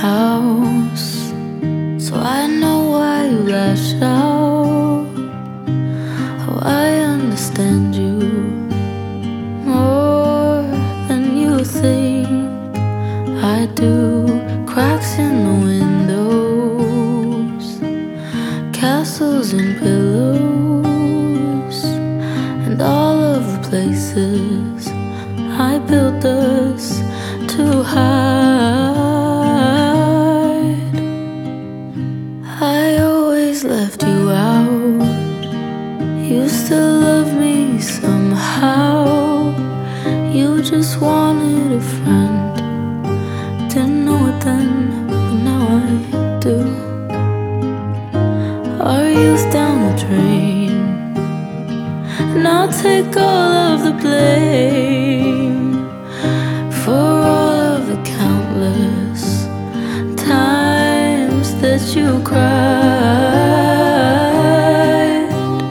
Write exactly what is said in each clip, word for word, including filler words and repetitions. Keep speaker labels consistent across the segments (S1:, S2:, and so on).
S1: house, so I know why you lash out. Oh, I understand you more than you think I do. Cracks in the windows, castles and pillows, and all of the places I built us to hide. I always left you out. You still love me somehow. You just wanted a friend. Didn't know it then, but now I do. Our youth down the drain, and I'll take all of the blame for all of the countless times that you cried.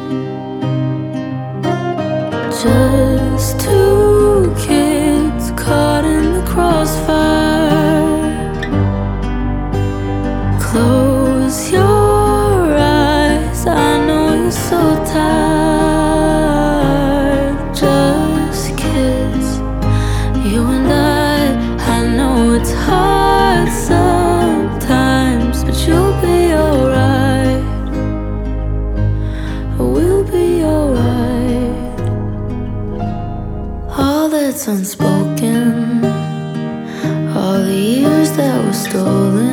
S1: Just two kids caught in the crossfire. Close your eyes, I know you're so tired. Just kids, you and I. I know it's hard sometimes, but you'll be alright. We'll be alright. All that's unspoken, all the years that were stolen,